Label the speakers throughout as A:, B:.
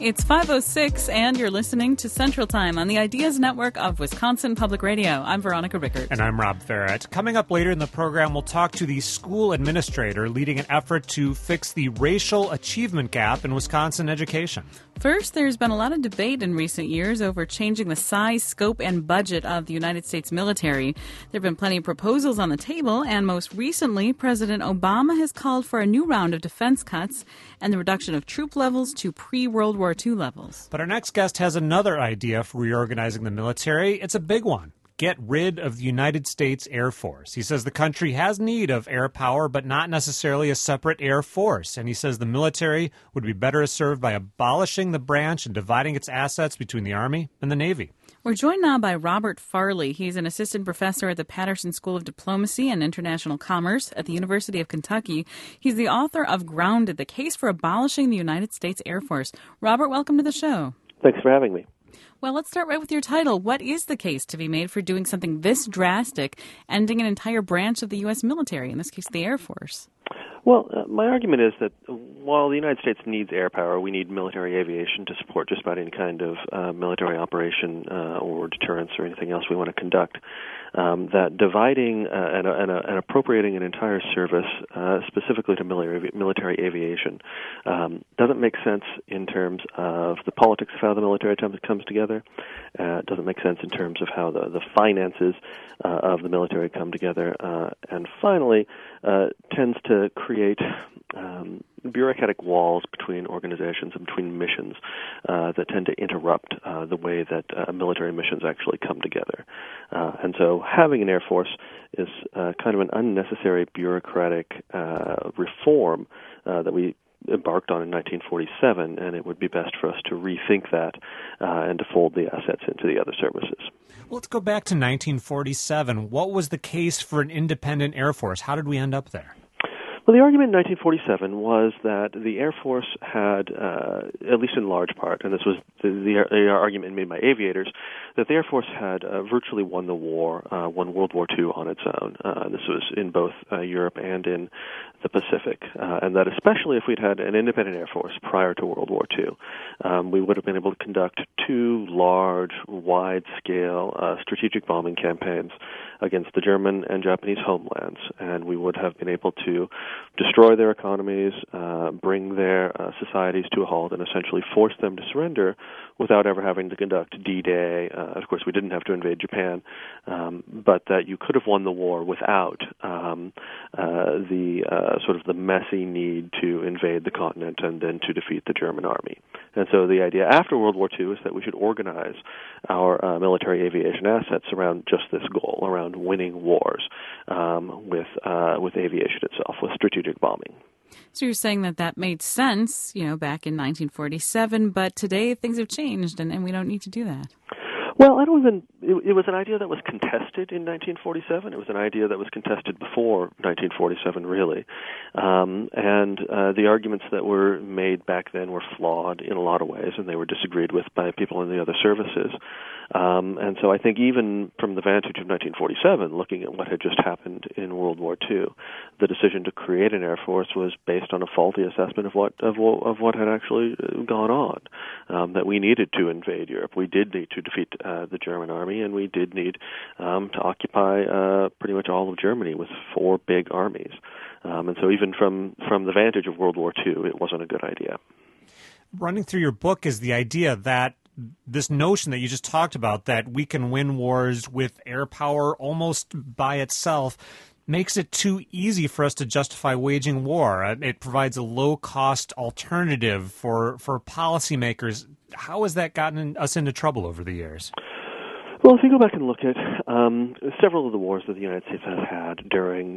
A: It's 5:06, and you're listening to Central Time on the Ideas Network of Wisconsin Public Radio. I'm Veronica Rickert.
B: And I'm Rob Ferret. Coming up later in the program, we'll talk to the school administrator leading an effort to fix the racial achievement gap in Wisconsin education.
A: First, there's been a lot of debate in recent years over changing the size, scope, and budget of the United States military. There have been plenty of proposals on the table, and most recently, President Obama has called for a new round of defense cuts and the reduction of troop levels to pre-World War II levels.
B: But our next guest has another idea for reorganizing the military. It's a big one. Get rid of the United States Air Force. He says the country has need of air power, but not necessarily a separate air force. And he says the military would be better served by abolishing the branch and dividing its assets between the Army and the Navy.
A: We're joined now by Robert Farley. He's an assistant professor at the Patterson School of Diplomacy and International Commerce at the University of Kentucky. He's the author of Grounded, the Case for Abolishing the United States Air Force. Robert, welcome to the show.
C: Thanks for having me.
A: Well, let's start right with your title. What is the case to be made for doing something this drastic, ending an entire branch of the U.S. military, in this case the Air Force?
C: Well, my argument is that while the United States needs air power, we need military aviation to support just about any kind of military operation or deterrence or anything else we want to conduct. That dividing and appropriating an entire service specifically to military aviation doesn't make sense in terms of the politics of how the military comes together. It doesn't make sense in terms of how the finances of the military come together. And finally, tends to create bureaucratic walls between organizations and between missions that tend to interrupt the way that military missions actually come together. And so having an Air Force is kind of an unnecessary bureaucratic reform that we embarked on in 1947, and it would be best for us to rethink that and to fold the assets into the other services.
B: Well, let's go back to 1947. What was the case for an independent Air Force? How did we end up there?
C: Well, the argument in 1947 was that the Air Force had, at least in large part, and this was the argument made by aviators, that the Air Force had virtually won the war, won World War II on its own. This was in both Europe and in the Pacific, and that especially if we'd had an independent Air Force prior to World War II, we would have been able to conduct two large, wide-scale strategic bombing campaigns against the German and Japanese homelands, and we would have been able to destroy their economies, bring their societies to a halt, and essentially force them to surrender without ever having to conduct D-Day. Of course, we didn't have to invade Japan, but that you could have won the war without the sort of the messy need to invade the continent and then to defeat the German army. And so the idea after World War II is that we should organize our military aviation assets around just this goal, around winning wars with aviation itself, with strategic bombing.
A: So you're saying that made sense, back in 1947, but today things have changed and we don't need to do that.
C: Well, it was an idea that was contested in 1947. It was an idea that was contested before 1947, really. And the arguments that were made back then were flawed in a lot of ways, and they were disagreed with by people in the other services. And so I think even from the vantage of 1947, looking at what had just happened in World War II, the decision to create an Air Force was based on a faulty assessment of what had actually gone on. That we needed to invade Europe. We did need to defeat the German army, and we did need to occupy pretty much all of Germany with four big armies. And so even from the vantage of World War II, it wasn't a good idea.
B: Running through your book is the idea that this notion that you just talked about, that we can win wars with air power almost by itself, makes it too easy for us to justify waging war. It provides a low-cost alternative for policymakers. How has that gotten us into trouble over the years?
C: Well, if you go back and look at several of the wars that the United States has had during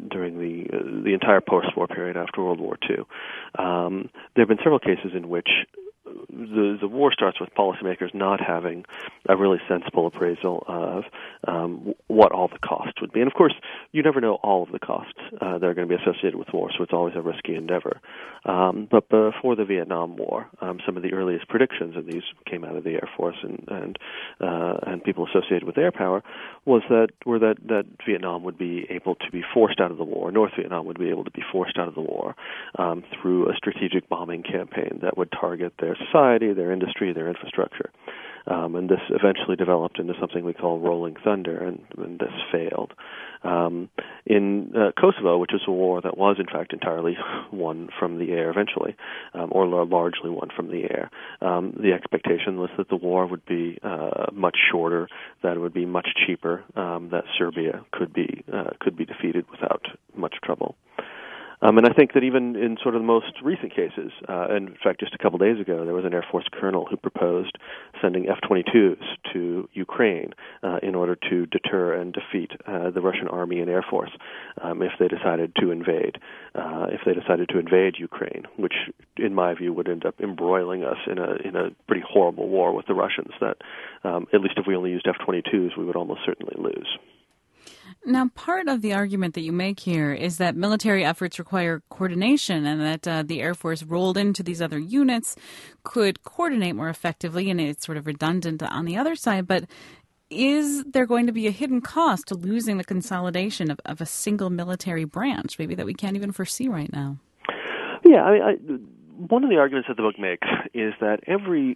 C: the entire post-war period after World War II, there have been several cases in which the war starts with policymakers not having a really sensible appraisal of what all the costs would be. And of course, you never know all of the costs that are going to be associated with war, so it's always a risky endeavor. But before the Vietnam War, some of the earliest predictions, and these came out of the Air Force and people associated with air power, were that Vietnam would be able to be forced out of the war, North Vietnam would be able to be forced out of the war through a strategic bombing campaign that would target their society, their industry, their infrastructure. And this eventually developed into something we call Rolling Thunder, and this failed. In Kosovo, which is a war that was in fact entirely won from the air eventually, or largely won from the air, the expectation was that the war would be much shorter, that it would be much cheaper, that Serbia could be defeated without much trouble. And I think that even in sort of the most recent cases, and in fact just a couple days ago, there was an Air Force colonel who proposed sending F-22s to Ukraine in order to deter and defeat the Russian Army and Air Force if they decided to invade Ukraine, which in my view would end up embroiling us in a pretty horrible war with the Russians that, at least if we only used F-22s, we would almost certainly lose.
A: Now, part of the argument that you make here is that military efforts require coordination and that the Air Force rolled into these other units could coordinate more effectively, and it's sort of redundant on the other side. But is there going to be a hidden cost to losing the consolidation of a single military branch, maybe that we can't even foresee right now?
C: Yeah, one of the arguments that the book makes is that every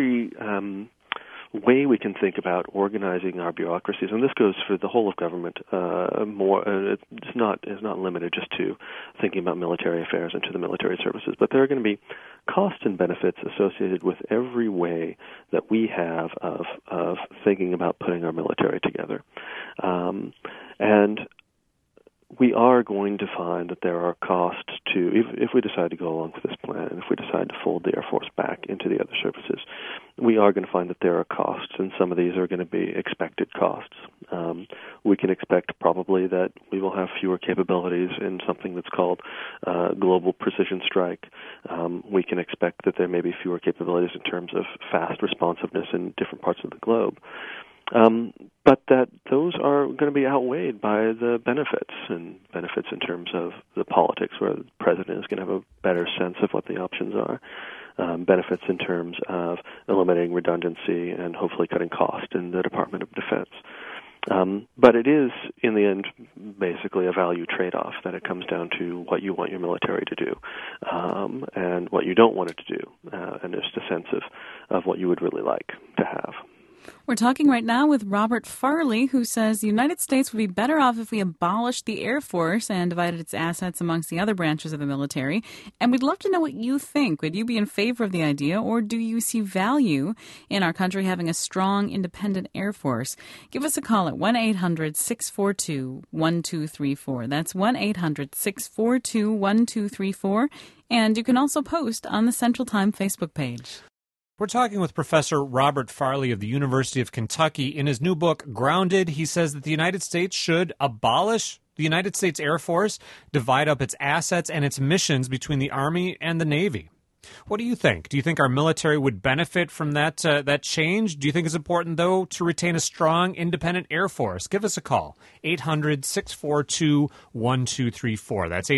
C: way we can think about organizing our bureaucracies, and this goes for the whole of government. It's not limited just to thinking about military affairs and to the military services, but there are going to be costs and benefits associated with every way that we have of thinking about putting our military together, and we are going to find that there are costs to, if we decide to go along with this plan, and if we decide to fold the Air Force back into the other services, we are going to find that there are costs, and some of these are going to be expected costs. We can expect probably that we will have fewer capabilities in something that's called global precision strike. We can expect that there may be fewer capabilities in terms of fast responsiveness in different parts of the globe. But that those are going to be outweighed by the benefits in terms of the politics, where the president is going to have a better sense of what the options are, benefits in terms of eliminating redundancy and hopefully cutting cost in the Department of Defense. But it is, in the end, basically a value trade-off, that it comes down to what you want your military to do and what you don't want it to do, and just a sense of what you would really like to have.
A: We're talking right now with Robert Farley, who says the United States would be better off if we abolished the Air Force and divided its assets amongst the other branches of the military. And we'd love to know what you think. Would you be in favor of the idea, or do you see value in our country having a strong, independent Air Force? Give us a call at 1-800-642-1234. That's 1-800-642-1234. And you can also post on the Central Time Facebook page.
B: We're talking with Professor Robert Farley of the University of Kentucky. In his new book, Grounded, he says that the United States should abolish the United States Air Force, divide up its assets and its missions between the Army and the Navy. What do you think? Do you think our military would benefit from that change? Do you think it's important, though, to retain a strong, independent Air Force? Give us a call, 800-642-1234. That's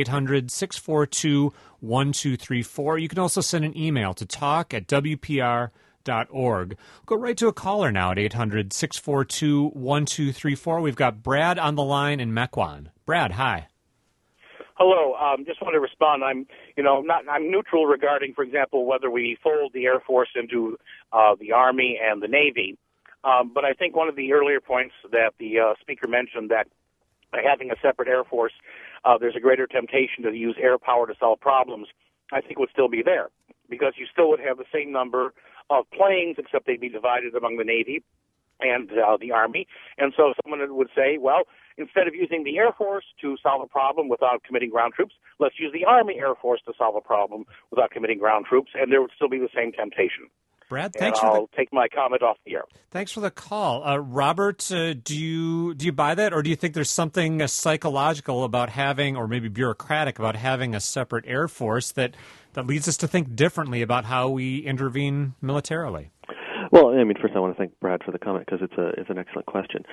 B: 800-642-1234. You can also send an email to talk@wpr.org. Go right to a caller now at 800-642-1234. We've got Brad on the line in Mequon. Brad, hi.
D: Hello. Just want to respond. I'm neutral regarding, for example, whether we fold the Air Force into the Army and the Navy. But I think one of the earlier points that the speaker mentioned, that by having a separate Air Force, there's a greater temptation to use air power to solve problems, I think would still be there, because you still would have the same number of planes, except they'd be divided among the Navy and the Army. And so someone would say, well, instead of using the Air Force to solve a problem without committing ground troops, let's use the Army Air Force to solve a problem without committing ground troops, and there would still be the same temptation.
B: Brad,
D: I'll take my comment off the air.
B: Thanks for the call. Robert, do you buy that, or do you think there's something psychological about having, or maybe bureaucratic about having, a separate Air Force that leads us to think differently about how we intervene militarily?
C: Well, I mean, first I want to thank Brad for the comment, because it's an excellent question.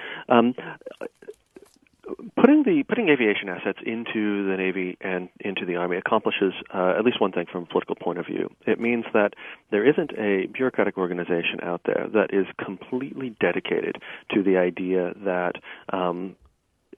C: Putting aviation assets into the Navy and into the Army accomplishes at least one thing from a political point of view. It means that there isn't a bureaucratic organization out there that is completely dedicated to the idea that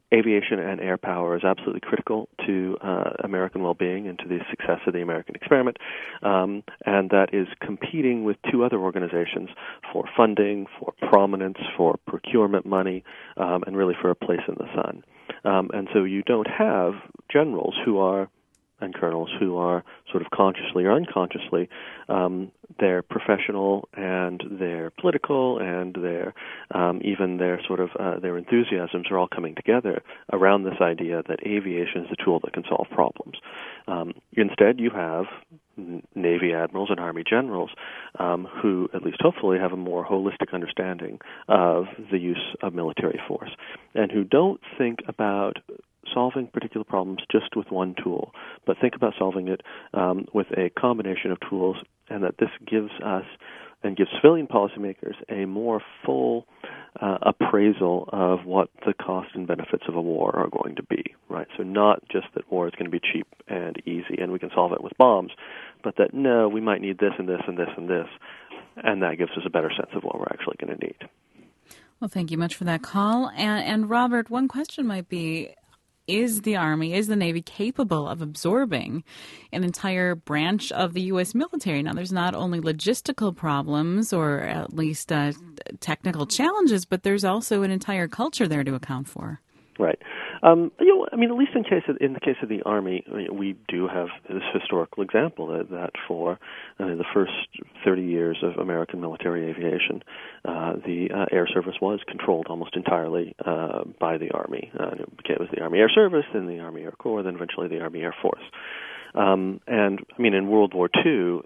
C: aviation and air power is absolutely critical to American well-being and to the success of the American experiment, and that is competing with two other organizations for funding, for prominence, for procurement money, and really for a place in the sun. And so you don't have generals and colonels who are sort of consciously or unconsciously, they're professional and they're political and they're even their sort of their enthusiasms are all coming together around this idea that aviation is the tool that can solve problems. Instead, you have Navy admirals and Army generals who, at least hopefully, have a more holistic understanding of the use of military force and who don't think about solving particular problems just with one tool, but think about solving it with a combination of tools, and that this gives us and gives civilian policymakers a more full appraisal of what the costs and benefits of a war are going to be, right? So not just that war is going to be cheap and easy and we can solve it with bombs, but that, no, we might need this and this and this and this, and that gives us a better sense of what we're actually going to need.
A: Well, thank you much for that call. And Robert, one question might be, is the Army, is the Navy capable of absorbing an entire branch of the U.S. military? Now, there's not only logistical problems or at least technical challenges, but there's also an entire culture there to account for.
C: Right. I mean, at least in the case of the Army, we do have this historical example that for the first 30 years of American military aviation, the Air Service was controlled almost entirely by the Army. It was the Army Air Service, then the Army Air Corps, then eventually the Army Air Force. And I mean, in World War II,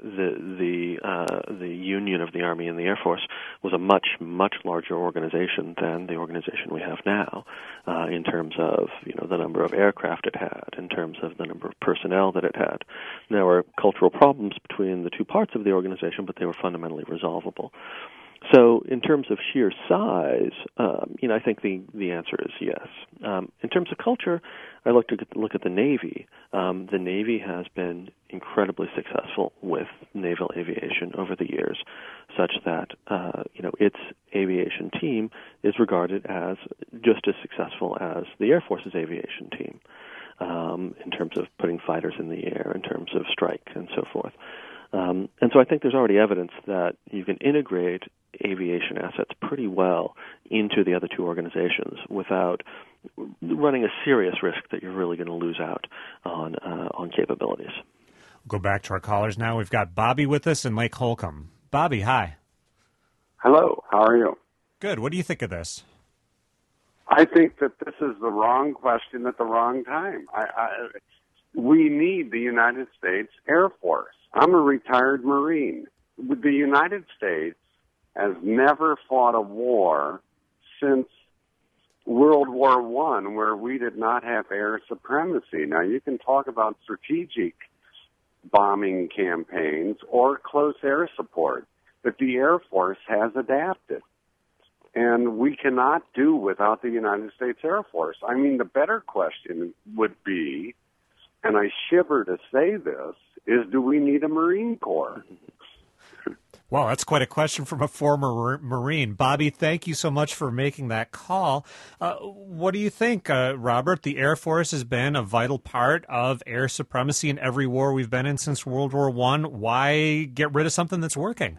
C: the union of the Army and the Air Force was a much larger organization than the organization we have now, in terms of the number of aircraft it had, in terms of the number of personnel that it had. There were cultural problems between the two parts of the organization, but they were fundamentally resolvable. So, in terms of sheer size, I think the answer is yes. In terms of culture, I look at the Navy. The Navy has been incredibly successful with naval aviation over the years, such that its aviation team is regarded as just as successful as the Air Force's aviation team in terms of putting fighters in the air, in terms of strike, and so forth. And so I think there's already evidence that you can integrate aviation assets pretty well into the other two organizations without running a serious risk that you're really going to lose out on capabilities.
B: We'll go back to our callers now. We've got Bobby with us in Lake Holcomb. Bobby, hi.
E: Hello. How are you?
B: Good. What do you think of this?
E: I think that this is the wrong question at the wrong time. We need the United States Air Force. I'm a retired Marine. The United States has never fought a war since World War I, where we did not have air supremacy. Now, you can talk about strategic bombing campaigns or close air support, but the Air Force has adapted. And we cannot do without the United States Air Force. I mean, the better question would be, and I shiver to say this, is do we need a Marine Corps?
B: Well, that's quite a question from a former Marine. Bobby, thank you so much for making that call. What do you think, Robert? The Air Force has been a vital part of air supremacy in every war we've been in since World War I. Why get rid of something that's working?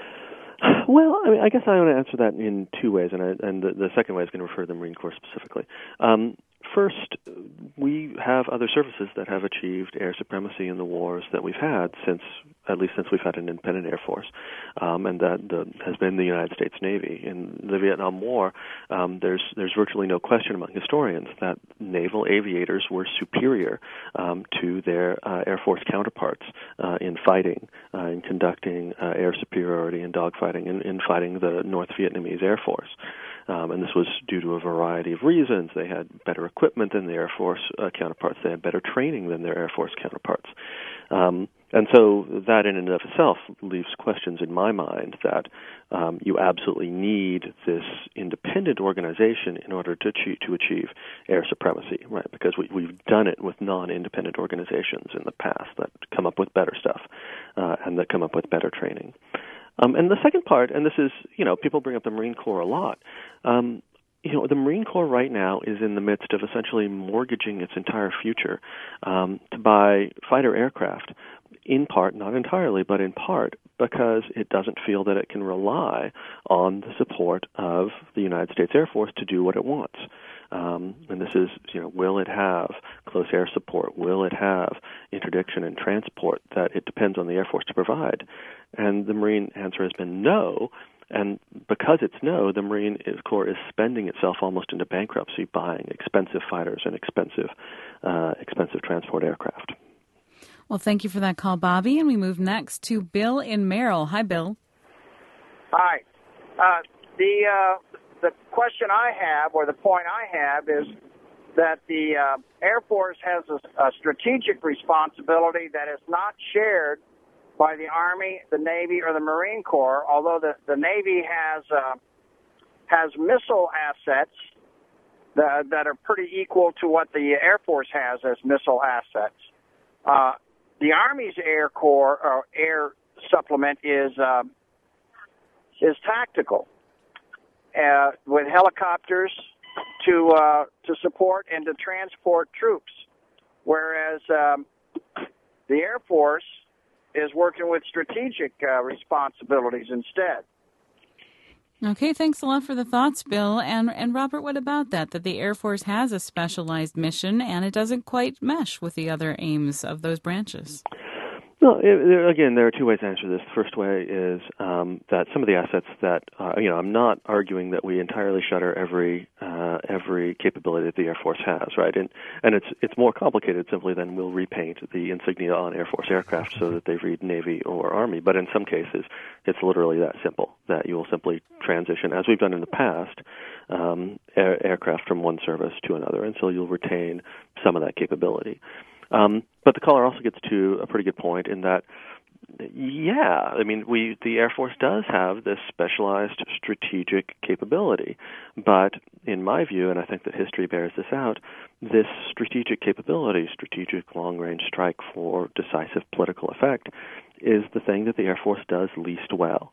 C: Well, I mean, I guess I want to answer that in two ways, and the second way is going to refer to the Marine Corps specifically. First, we have other services that have achieved air supremacy in the wars that we've had at least since we've had an independent Air Force, and that has been the United States Navy. In the Vietnam War, there's virtually no question among historians that naval aviators were superior to their Air Force counterparts in fighting, in conducting air superiority and dogfighting, in fighting the North Vietnamese Air Force. And this was due to a variety of reasons. They had better equipment than their Air Force counterparts. They had better training than their Air Force counterparts. And so that in and of itself leaves questions in my mind that you absolutely need this independent organization in order to achieve air supremacy, right? Because we've done it with non-independent organizations in the past that come up with better stuff and that come up with better training. And the second part, and this is, people bring up the Marine Corps a lot. The Marine Corps right now is in the midst of essentially mortgaging its entire future to buy fighter aircraft, in part, not entirely, but in part, because it doesn't feel that it can rely on the support of the United States Air Force to do what it wants. And this is, will it have close air support? Will it have interdiction and transport that it depends on the Air Force to provide? And the Marine answer has been no. And because it's no, the Marine Corps is spending itself almost into bankruptcy, buying expensive fighters and expensive transport aircraft.
A: Well, thank you for that call, Bobby. And we move next to Bill in Merrill. Hi, Bill.
F: Hi. The question I have, or the point I have, is that the Air Force has a strategic responsibility that is not shared by the Army, the Navy, or the Marine Corps, although the Navy has missile assets that are pretty equal to what the Air Force has as missile assets. The Army's Air Corps or air supplement is tactical, with helicopters to support and to transport troops, whereas the Air Force is working with strategic responsibilities instead.
A: Okay, thanks a lot for the thoughts, Bill. And Robert, what about that the Air Force has a specialized mission and it doesn't quite mesh with the other aims of those branches?
C: Well, again, there are two ways to answer this. The first way is that some of the assets that, I'm not arguing that we entirely shutter every capability that the Air Force has, right? And it's more complicated simply than we'll repaint the insignia on Air Force aircraft so that they read Navy or Army. But in some cases, it's literally that simple, that you will simply transition, as we've done in the past, aircraft from one service to another, and so you'll retain some of that capability. But the caller also gets to a pretty good point in that, the Air Force does have this specialized strategic capability. But in my view, and I think that history bears this out, this strategic capability, strategic long-range strike for decisive political effect, is the thing that the Air Force does least well.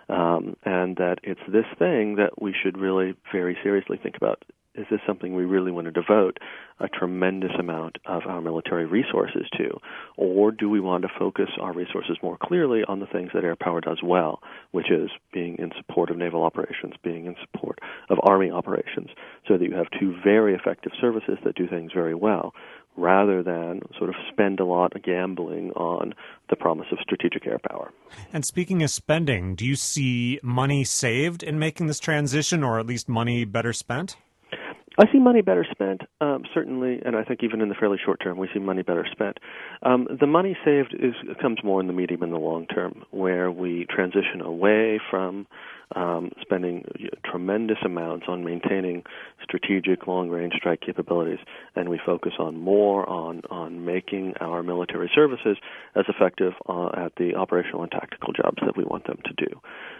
C: And that it's this thing that we should really very seriously think about. Is this something we really want to devote a tremendous amount of our military resources to? Or do we want to focus our resources more clearly on the things that air power does well, which is being in support of naval operations, being in support of Army operations, so that you have two very effective services that do things very well, rather than sort of spend a lot of gambling on the promise of strategic air power.
B: And speaking of spending, do you see money saved in making this transition, or at least money better spent?
C: I see money better spent, certainly, and I think even in the fairly short term, we see money better spent. The money saved comes more in the medium and the long term, where we transition away from spending tremendous amounts on maintaining strategic long-range strike capabilities, and we focus more on making our military services as effective at the operational and tactical jobs that we want them to do.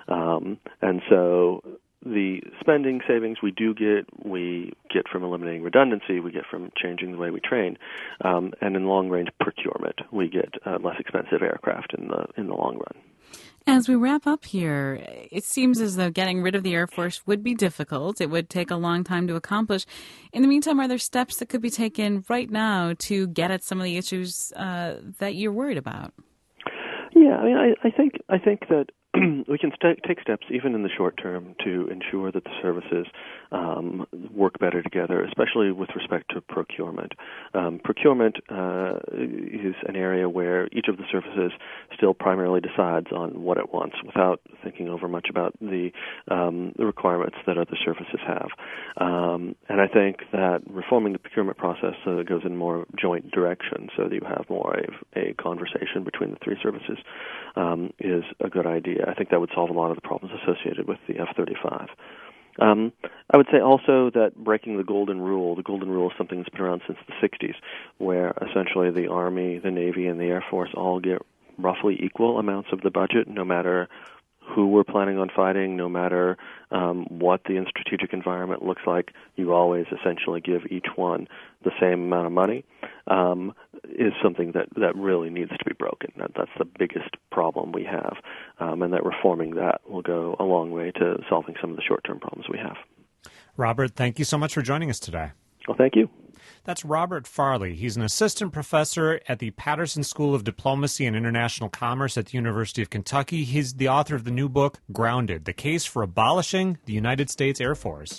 C: And so the spending savings we get from eliminating redundancy, we get from changing the way we train, and in long-range procurement, we get less expensive aircraft in the long run.
A: As we wrap up here, it seems as though getting rid of the Air Force would be difficult. It would take a long time to accomplish. In the meantime, are there steps that could be taken right now to get at some of the issues that you're worried about?
C: Yeah, I think that we can take steps even in the short term to ensure that the services work better together, especially with respect to procurement. Procurement is an area where each of the services still primarily decides on what it wants without thinking over much about the requirements that other services have. And I think that reforming the procurement process so that it goes in more joint direction, so that you have more of a conversation between the three services, is a good idea. I think that would solve a lot of the problems associated with the F-35. I would say also that breaking the golden rule is something that's been around since the 60s, where essentially the Army, the Navy, and the Air Force all get roughly equal amounts of the budget, no matter who we're planning on fighting, no matter what the strategic environment looks like. You always essentially give each one the same amount of money, is something that really needs to be broken. That's the biggest problem we have, and that reforming that will go a long way to solving some of the short-term problems we have.
B: Robert, thank you so much for joining us today.
C: Well, thank you.
B: That's Robert Farley. He's an assistant professor at the Patterson School of Diplomacy and International Commerce at the University of Kentucky. He's the author of the new book, Grounded, The Case for Abolishing the United States Air Force.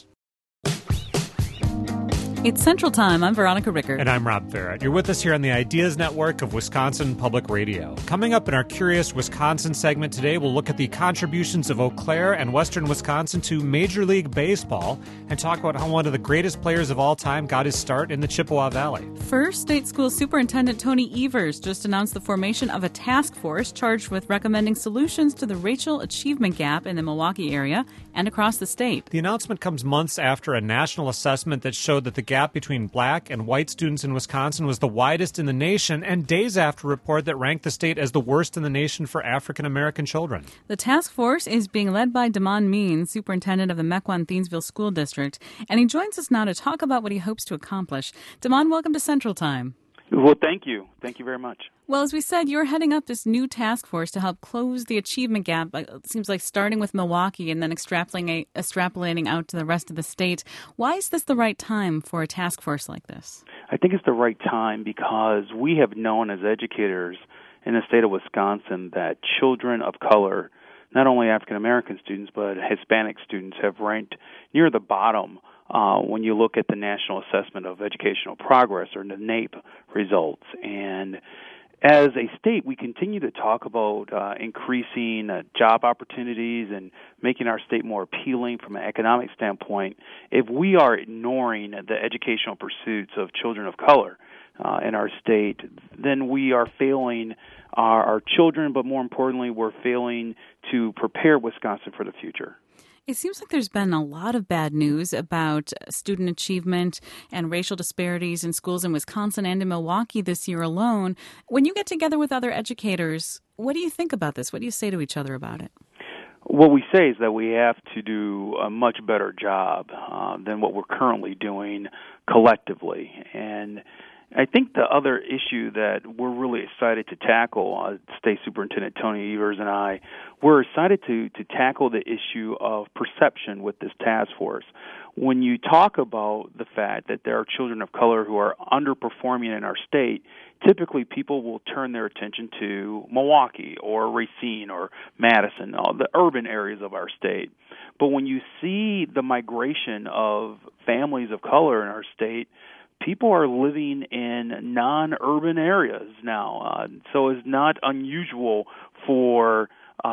A: It's Central Time. I'm Veronica Rickert.
B: And I'm Rob Farrett. You're with us here on the Ideas Network of Wisconsin Public Radio. Coming up in our Curious Wisconsin segment today, we'll look at the contributions of Eau Claire and Western Wisconsin to Major League Baseball and talk about how one of the greatest players of all time got his start in the Chippewa Valley.
A: First, State School Superintendent Tony Evers just announced the formation of a task force charged with recommending solutions to the racial achievement gap in the Milwaukee area and across the state.
B: The announcement comes months after a national assessment that showed that the gap between black and white students in Wisconsin was the widest in the nation, and days after a report that ranked the state as the worst in the nation for African American children.
A: The task force is being led by Damon Means, superintendent of the Mequon-Thiensville School District, and he joins us now to talk about what he hopes to accomplish. Damon, welcome to Central Time.
G: Well, thank you. Thank you very much.
A: Well, as we said, you're heading up this new task force to help close the achievement gap. It seems like starting with Milwaukee and then extrapolating out to the rest of the state. Why is this the right time for a task force like this?
G: I think it's the right time because we have known as educators in the state of Wisconsin that children of color, not only African American students, but Hispanic students, have ranked near the bottom when you look at the National Assessment of Educational Progress, or the NAEP results. And as a state, we continue to talk about increasing job opportunities and making our state more appealing from an economic standpoint. If we are ignoring the educational pursuits of children of color in our state, then we are failing our children, but more importantly, we're failing to prepare Wisconsin for the future.
A: It seems like there's been a lot of bad news about student achievement and racial disparities in schools in Wisconsin and in Milwaukee this year alone. When you get together with other educators, what do you think about this? What do you say to each other about it?
G: What we say is that we have to do a much better job than what we're currently doing collectively. And I think the other issue that we're really excited to tackle, State Superintendent Tony Evers and I, we're excited to tackle the issue of perception with this task force. When you talk about the fact that there are children of color who are underperforming in our state, typically people will turn their attention to Milwaukee or Racine or Madison, the urban areas of our state. But when you see the migration of families of color in our state, people are living in non-urban areas now, so it's not unusual for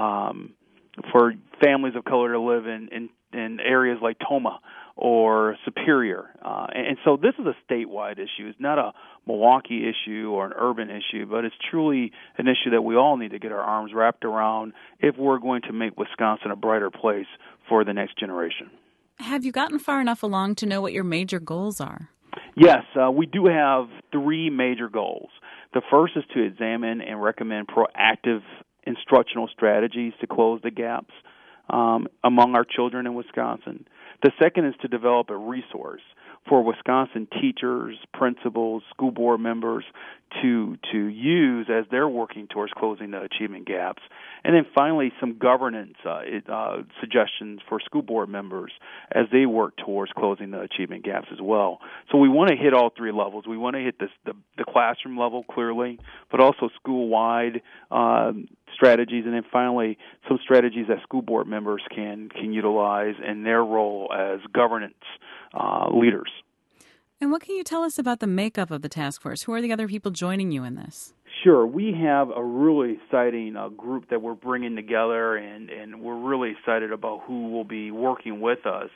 G: families of color to live in areas like Toma or Superior. And so this is a statewide issue. It's not a Milwaukee issue or an urban issue, but it's truly an issue that we all need to get our arms wrapped around if we're going to make Wisconsin a brighter place for the next generation.
A: Have you gotten far enough along to know what your major goals are?
G: Yes, we do have three major goals. The first is to examine and recommend proactive instructional strategies to close the gaps among our children in Wisconsin. The second is to develop a resource for Wisconsin teachers, principals, school board members to use as they're working towards closing the achievement gaps. And then finally, some governance suggestions for school board members as they work towards closing the achievement gaps as well. So we want to hit all three levels. We want to hit the classroom level clearly, but also school-wide strategies, and then finally some strategies that school board members can utilize in their role as governance leaders.
A: And what can you tell us about the makeup of the task force? Who are the other people joining you in this?
G: Sure. We have a really exciting group that we're bringing together, and we're really excited about who will be working with us.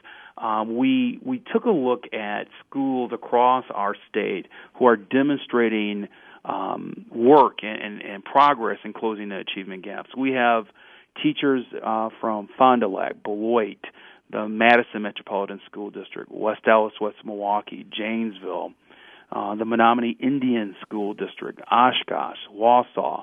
G: We took a look at schools across our state who are demonstrating work and progress in closing the achievement gaps. We have teachers from Fond du Lac, Beloit, the Madison Metropolitan School District, West Allis, West Milwaukee, Janesville, the Menominee Indian School District, Oshkosh, Wausau.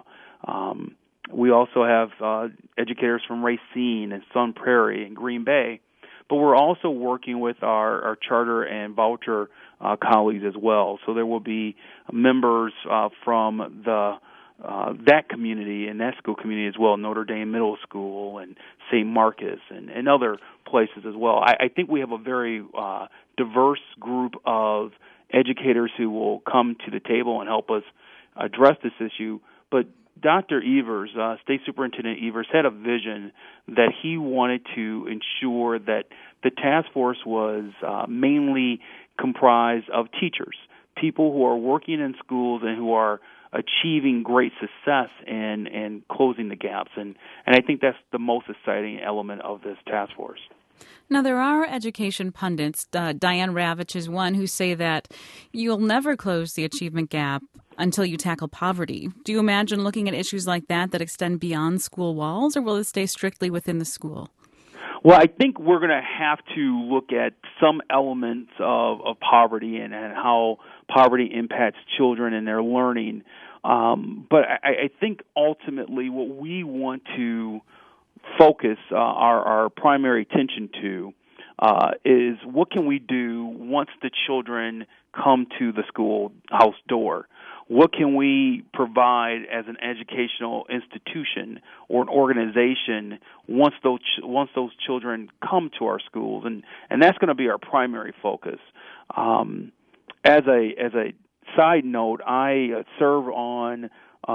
G: We also have educators from Racine and Sun Prairie and Green Bay. But we're also working with our charter and voucher colleagues as well. So there will be members from that community and that school community as well, Notre Dame Middle School and St. Marcus and other places as well. I think we have a very diverse group of educators who will come to the table and help us address this issue. But Dr. Evers, State Superintendent Evers, had a vision that he wanted to ensure that the task force was mainly comprised of teachers, people who are working in schools and who are achieving great success and closing the gaps. And I think that's the most exciting element of this task force.
A: Now, there are education pundits, Diane Ravitch is one, who say that you'll never close the achievement gap until you tackle poverty. Do you imagine looking at issues like that extend beyond school walls, or will it stay strictly within the school?
G: Well, I think we're going to have to look at some elements of poverty and how poverty impacts children and their learning. But I think ultimately what we want to focus our primary attention to is what can we do once the children come to the schoolhouse door? What can we provide as an educational institution or an organization once those children come to our schools? And that's going to be our primary focus. As a side note, I serve on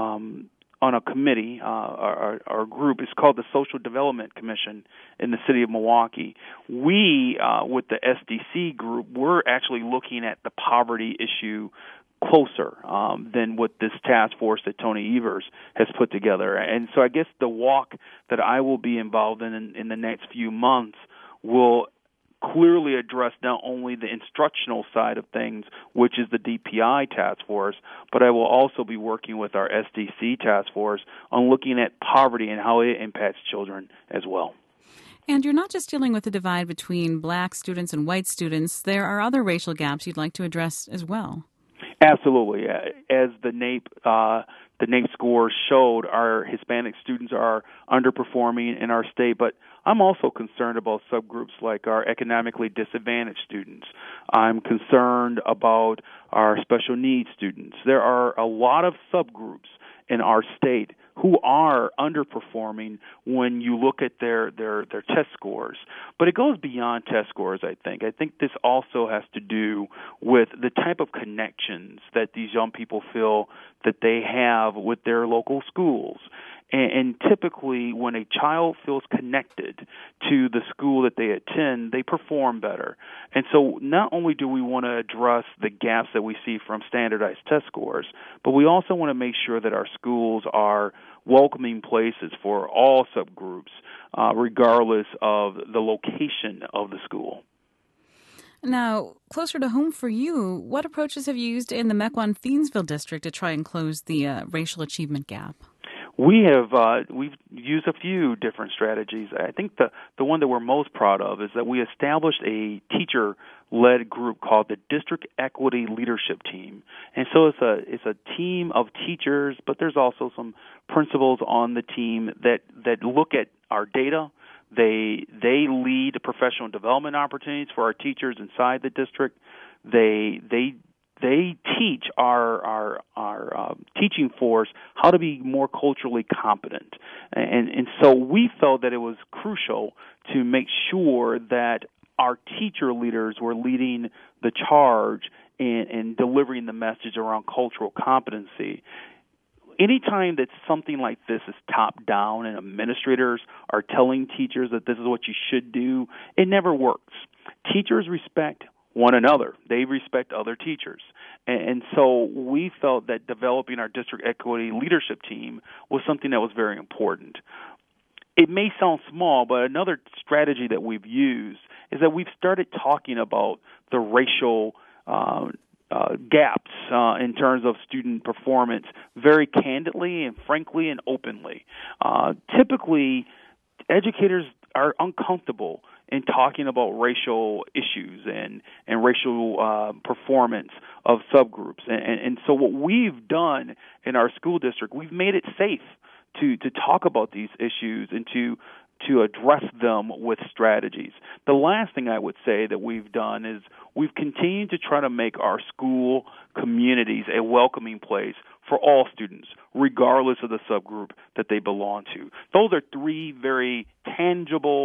G: a committee, our group is called the Social Development Commission in the city of Milwaukee. We, with the SDC group, we're actually looking at the poverty issue closer than what this task force that Tony Evers has put together. And so I guess the walk that I will be involved in the next few months will clearly address not only the instructional side of things, which is the DPI task force, but I will also be working with our SDC task force on looking at poverty and how it impacts children as well.
A: And you're not just dealing with the divide between black students and white students. There are other racial gaps you'd like to address as well.
G: Absolutely. As the NAEP scores showed, our Hispanic students are underperforming in our state, but I'm also concerned about subgroups like our economically disadvantaged students. I'm concerned about our special needs students. There are a lot of subgroups in our state who are underperforming when you look at their test scores. But it goes beyond test scores, I think. I think this also has to do with the type of connections that these young people feel that they have with their local schools. And typically, when a child feels connected to the school that they attend, they perform better. And so not only do we want to address the gaps that we see from standardized test scores, but we also want to make sure that our schools are welcoming places for all subgroups, regardless of the location of the school.
A: Now, closer to home for you, what approaches have you used in the Mequon-Thiensville district to try and close the racial achievement gap?
G: We've used a few different strategies. I think the one that we're most proud of is that we established a teacher-led group called the District Equity Leadership Team. And so it's a team of teachers, but there's also some principals on the team that look at our data. They lead professional development opportunities for our teachers inside the district. They teach our teaching force how to be more culturally competent. And so we felt that it was crucial to make sure that our teacher leaders were leading the charge in delivering the message around cultural competency. Anytime that something like this is top-down and administrators are telling teachers that this is what you should do, it never works. Teachers respect one another. They respect other teachers. And so we felt that developing our district equity leadership team was something that was very important. It may sound small, but another strategy that we've used is that we've started talking about the racial gaps in terms of student performance very candidly and frankly and openly. Typically, educators are uncomfortable in talking about racial issues and racial performance of subgroups. And so what we've done in our school district, we've made it safe to talk about these issues and to address them with strategies. The last thing I would say that we've done is we've continued to try to make our school communities a welcoming place for all students, regardless of the subgroup that they belong to. Those are three very tangible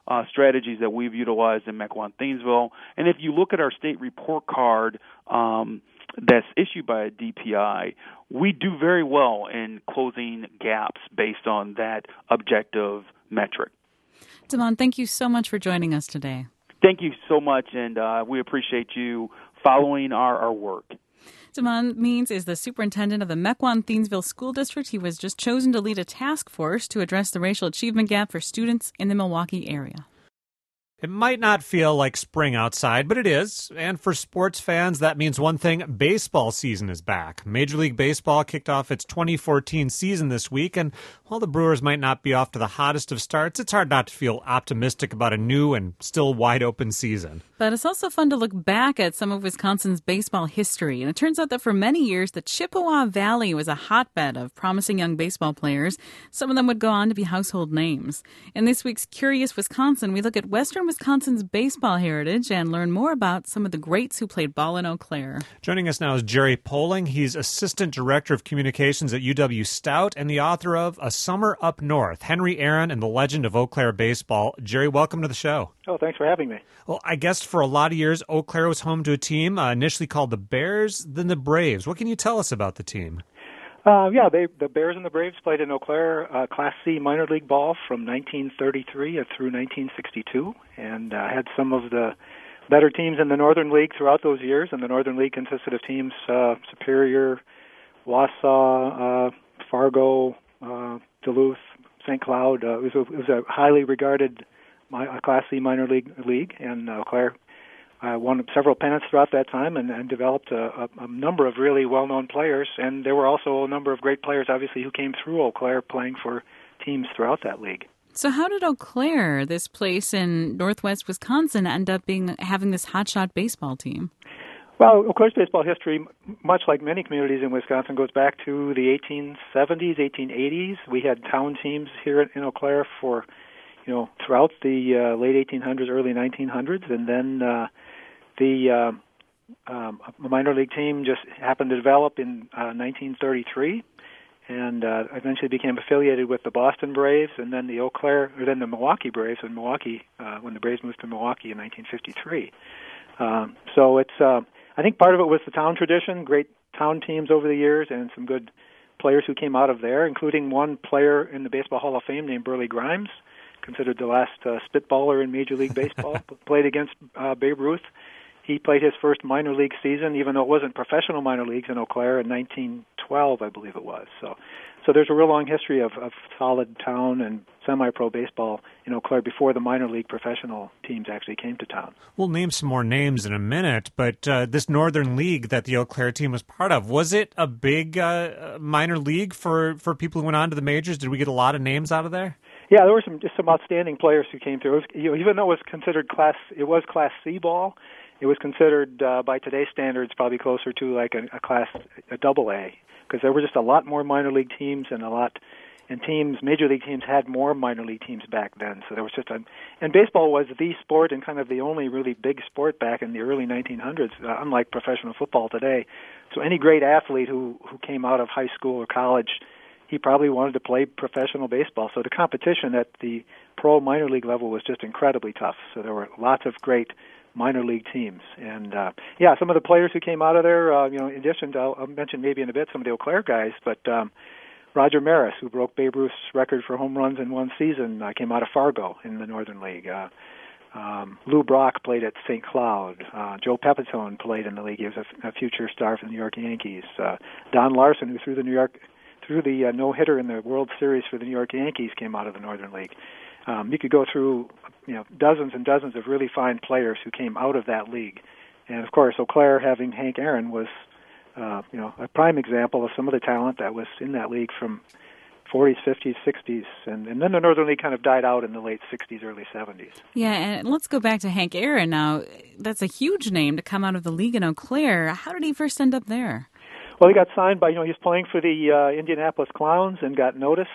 G: strategies that we've utilized in Mequon Thiensville. And if you look at our state report card that's issued by DPI, we do very well in closing gaps based on that objective metric.
A: Damon, thank you so much for joining us today.
G: Thank you so much, and we appreciate you following our work.
A: Damon Means is the superintendent of the Mequon Thiensville School District. He was just chosen to lead a task force to address the racial achievement gap for students in the Milwaukee area.
B: It might not feel like spring outside, but it is. And for sports fans, that means one thing: baseball season is back. Major League Baseball kicked off its 2014 season this week, and while the Brewers might not be off to the hottest of starts, it's hard not to feel optimistic about a new and still wide-open season.
A: But it's also fun to look back at some of Wisconsin's baseball history. And it turns out that for many years, the Chippewa Valley was a hotbed of promising young baseball players. Some of them would go on to be household names. In this week's Curious Wisconsin, we look at Western Wisconsin's baseball heritage and learn more about some of the greats who played ball in Eau Claire.
B: Joining us now is Jerry Poling. He's Assistant Director of Communications at UW Stout and the author of A Summer Up North, Henry Aaron and the Legend of Eau Claire Baseball. Jerry, welcome to the show.
H: Oh, thanks for having me.
B: Well, I guess for a lot of years, Eau Claire was home to a team initially called the Bears, then the Braves. What can you tell us about the team?
H: The Bears and the Braves played in Eau Claire Class C minor league ball from 1933 through 1962, and had some of the better teams in the Northern League throughout those years. And the Northern League consisted of teams Superior, Wausau, Fargo, Duluth, St. Cloud. It was a highly regarded Class C minor league, and Eau Claire won several pennants throughout that time and developed a number of really well-known players. And there were also a number of great players, obviously, who came through Eau Claire playing for teams throughout that league.
A: So how did Eau Claire, this place in northwest Wisconsin, end up having this hotshot baseball team?
H: Well, Eau Claire's baseball history, much like many communities in Wisconsin, goes back to the 1870s, 1880s. We had town teams here in Eau Claire for, throughout the late 1800s, early 1900s, and then the minor league team just happened to develop in 1933, and eventually became affiliated with the Boston Braves, and then the Milwaukee Braves in Milwaukee when the Braves moved to Milwaukee in 1953. So it's I think part of it was the town tradition, great town teams over the years, and some good players who came out of there, including one player in the Baseball Hall of Fame named Burley Grimes, considered the last spitballer in Major League Baseball, played against Babe Ruth. He played his first minor league season, even though it wasn't professional minor leagues, in Eau Claire in 1912, I believe it was. So there's a real long history of solid town and semi-pro baseball in Eau Claire before the minor league professional teams actually came to town.
B: We'll name some more names in a minute, but this Northern League that the Eau Claire team was part of, was it a big minor league for people who went on to the majors? Did we get a lot of names out of there?
H: Yeah, there were some outstanding players who came through. Even though it was considered Class C ball, it was considered by today's standards probably closer to like a double A, because there were just a lot more minor league teams major league teams had more minor league teams back then. So there was and baseball was the sport and kind of the only really big sport back in the early 1900s, unlike professional football today. So any great athlete who came out of high school or college, he probably wanted to play professional baseball. So the competition at the pro minor league level was just incredibly tough. So there were lots of great minor league teams. And, some of the players who came out of there, in addition to, I'll mention maybe in a bit some of the Eau Claire guys, but Roger Maris, who broke Babe Ruth's record for home runs in one season, came out of Fargo in the Northern League. Lou Brock played at St. Cloud. Joe Pepitone played in the league. He was a future star for the New York Yankees. Don Larson, who threw the no-hitter in the World Series for the New York Yankees, came out of the Northern League. You could go through dozens and dozens of really fine players who came out of that league. And, of course, Eau Claire having Hank Aaron was a prime example of some of the talent that was in that league from 40s, 50s, 60s, and then the Northern League kind of died out in the late 60s, early 70s.
A: Yeah, and let's go back to Hank Aaron now. That's a huge name to come out of the league in Eau Claire. How did he first end up there?
H: Well, he got signed by, he was playing for the Indianapolis Clowns and got noticed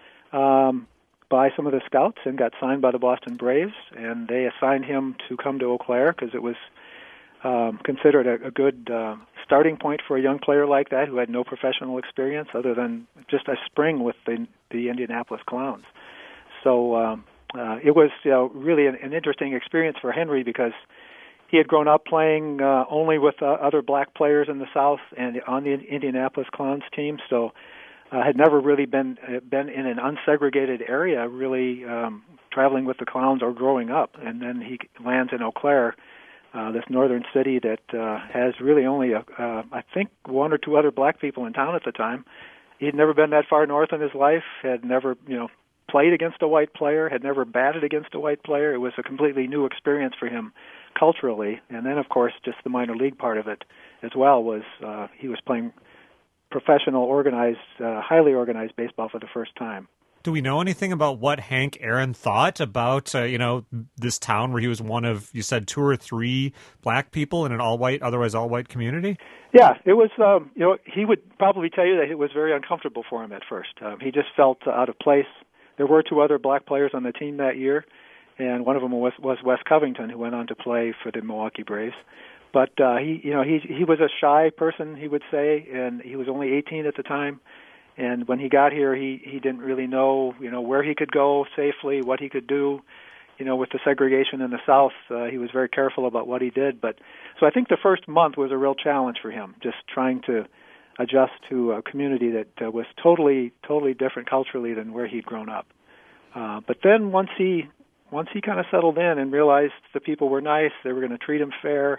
H: by some of the scouts and got signed by the Boston Braves, and they assigned him to come to Eau Claire because it was considered a good starting point for a young player like that who had no professional experience other than just a spring with the Indianapolis Clowns. So it was really an interesting experience for Henry because he had grown up playing only with other black players in the South and on the Indianapolis Clowns team, so had never really been in an unsegregated area, really traveling with the Clowns or growing up. And then he lands in Eau Claire, this northern city that has really only, I think, one or two other black people in town at the time. He'd never been that far north in his life, had never, played against a white player, had never batted against a white player. It was a completely new experience for him culturally. And then, of course, just the minor league part of it as well was he was playing professional, organized, highly organized baseball for the first time.
B: Do we know anything about what Hank Aaron thought about, this town where he was one of, you said, 2 or 3 black people in an otherwise all-white community?
H: Yeah, it was, he would probably tell you that it was very uncomfortable for him at first. He just felt out of place. There were 2 other black players on the team that year, and one of them was Wes Covington, who went on to play for the Milwaukee Braves. But he was a shy person, he would say, and he was only 18 at the time. And when he got here, he didn't really know, where he could go safely, what he could do. With the segregation in the South, he was very careful about what he did. So I think the first month was a real challenge for him, just trying to adjust to a community that was totally different culturally than where he'd grown up. But then once he kind of settled in and realized the people were nice, they were going to treat him fair,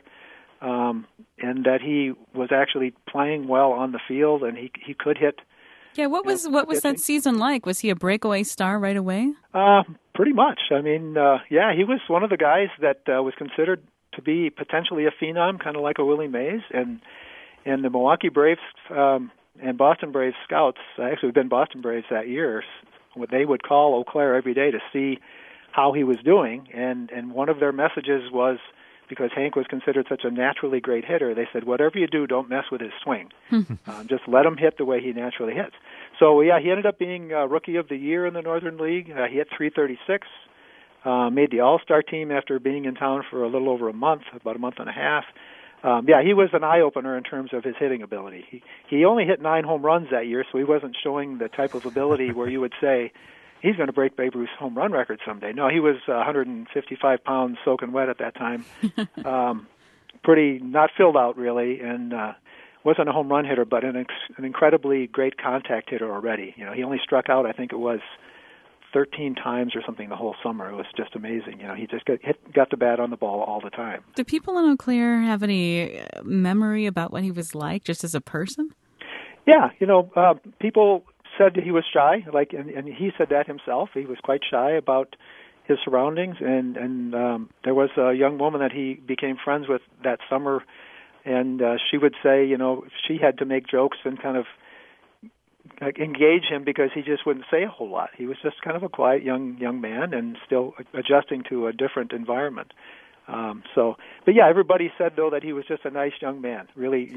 H: and that he was actually playing well on the field, and he could hit.
A: Yeah, what was that season like? Was he a breakaway star right away?
H: Pretty much. I mean, he was one of the guys that was considered to be potentially a phenom, kind of like a Willie Mays, and the Milwaukee Braves and Boston Braves scouts, actually been Boston Braves that year, what they would call Eau Claire every day to see how he was doing, and one of their messages was, because Hank was considered such a naturally great hitter, they said, whatever you do, don't mess with his swing. Just let him hit the way he naturally hits. So, he ended up being Rookie of the Year in the Northern League. He hit .336, made the All-Star team after being in town for a little over a month, about a month and a half. He was an eye-opener in terms of his hitting ability. He only hit 9 home runs that year, so he wasn't showing the type of ability where you would say, he's going to break Babe Ruth's home run record someday. No, he was 155 pounds soaking wet at that time. Pretty not filled out, really, and wasn't a home run hitter, but an incredibly great contact hitter already. He only struck out, I think it was 13 times or something the whole summer. It was just amazing. He just got the bat on the ball all the time.
A: Do people in Eau Claire have any memory about what he was like just as a person?
H: Yeah, people said that he was shy, and he said that himself. He was quite shy about his surroundings, and there was a young woman that he became friends with that summer, and she would say, she had to make jokes and kind of engage him because he just wouldn't say a whole lot. He was just kind of a quiet young man and still adjusting to a different environment. But everybody said though that he was just a nice young man, really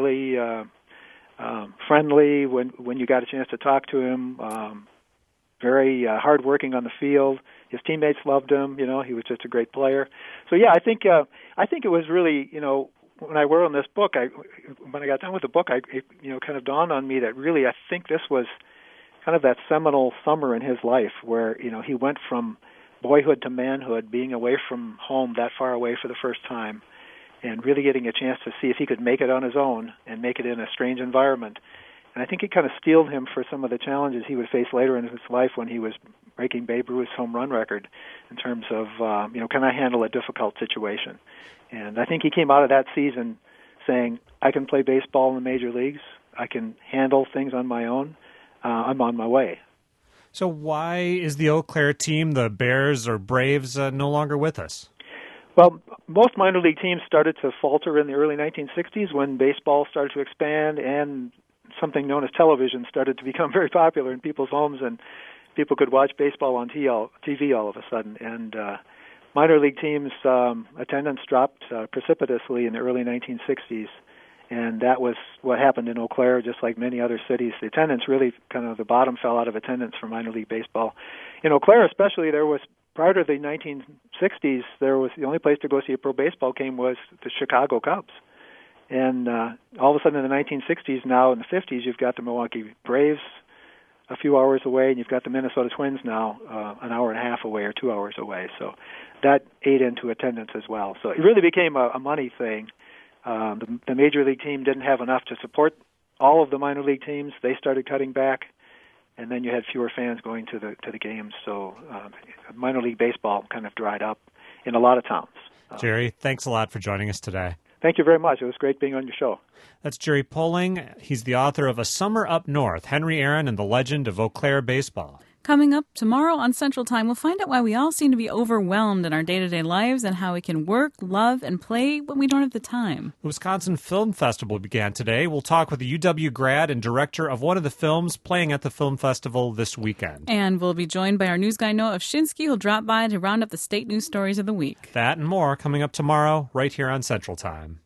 H: friendly when you got a chance to talk to him, very hardworking on the field. His teammates loved him. He was just a great player. So I think it was really, when I worked on this book, when I got done with the book, it kind of dawned on me that really I think this was kind of that seminal summer in his life where he went from boyhood to manhood, being away from home that far away for the first time, and really getting a chance to see if he could make it on his own and make it in a strange environment. And I think it kind of steeled him for some of the challenges he would face later in his life when he was breaking Babe Ruth's home run record in terms of, can I handle a difficult situation? And I think he came out of that season saying, I can play baseball in the major leagues. I can handle things on my own. I'm on my way.
B: So why is the Eau Claire team, the Bears or Braves, no longer with us?
H: Well, most minor league teams started to falter in the early 1960s when baseball started to expand and something known as television started to become very popular in people's homes, and people could watch baseball on TV all of a sudden. And minor league teams' attendance dropped precipitously in the early 1960s, and that was what happened in Eau Claire, just like many other cities. The attendance really the bottom fell out of attendance for minor league baseball. In Eau Claire especially, there was, prior to the 1960s, there was the only place to go see a pro baseball game was the Chicago Cubs. And all of a sudden in the 1960s, now in the 50s, you've got the Milwaukee Braves, a few hours away, and you've got the Minnesota Twins now an hour and a half away or 2 hours away. So that ate into attendance as well. So it really became a money thing. The Major League team didn't have enough to support all of the minor league teams. They started cutting back, and then you had fewer fans going to the games. So minor league baseball kind of dried up in a lot of towns.
B: Jerry, thanks a lot for joining us today.
H: Thank you very much. It was great being on your show.
B: That's Jerry Poling. He's the author of A Summer Up North, Henry Aaron and the Legend of Eau Claire Baseball.
A: Coming up tomorrow on Central Time, we'll find out why we all seem to be overwhelmed in our day-to-day lives and how we can work, love, and play when we don't have the time.
B: The Wisconsin Film Festival began today. We'll talk with a UW grad and director of one of the films playing at the film festival this weekend.
A: And we'll be joined by our news guy, Noah Ovshinsky, who'll drop by to round up the state news stories of the week.
B: That and more coming up tomorrow right here on Central Time.